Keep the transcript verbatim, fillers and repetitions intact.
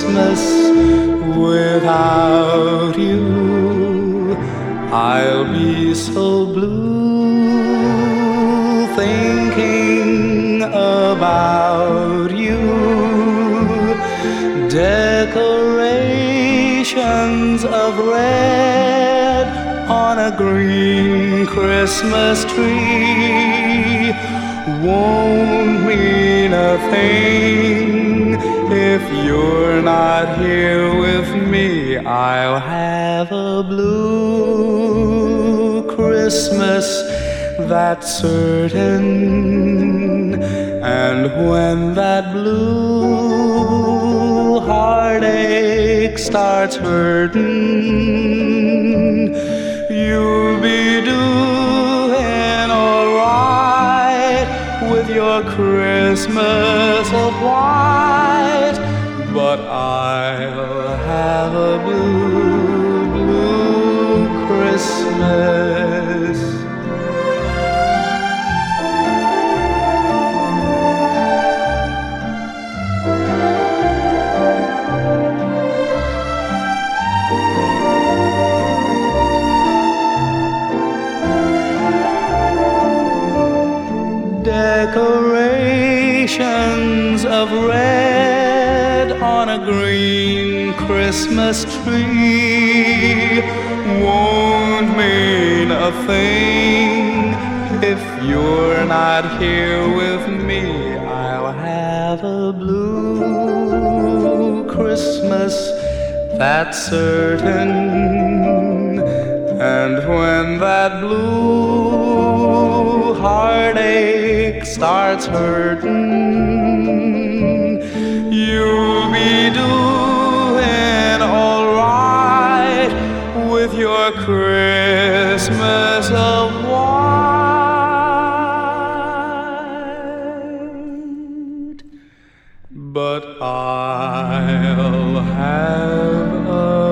Christmas without you. I'll be so blue thinking about you. Decorations of red on a green Christmas tree won't mean a thing if you're not here with me. I'll have a blue Christmas, that's certain. And when that blue heartache starts hurting, you'll be doing alright with your Christmas of white. But I'll have a blue, blue Christmas. Decorations of red on a green Christmas tree won't mean a thing if you're not here with me. I'll have a blue Christmas, that's certain. And when that blue heartache starts hurting, you'll be doing alright with your Christmas of white. But I'll have a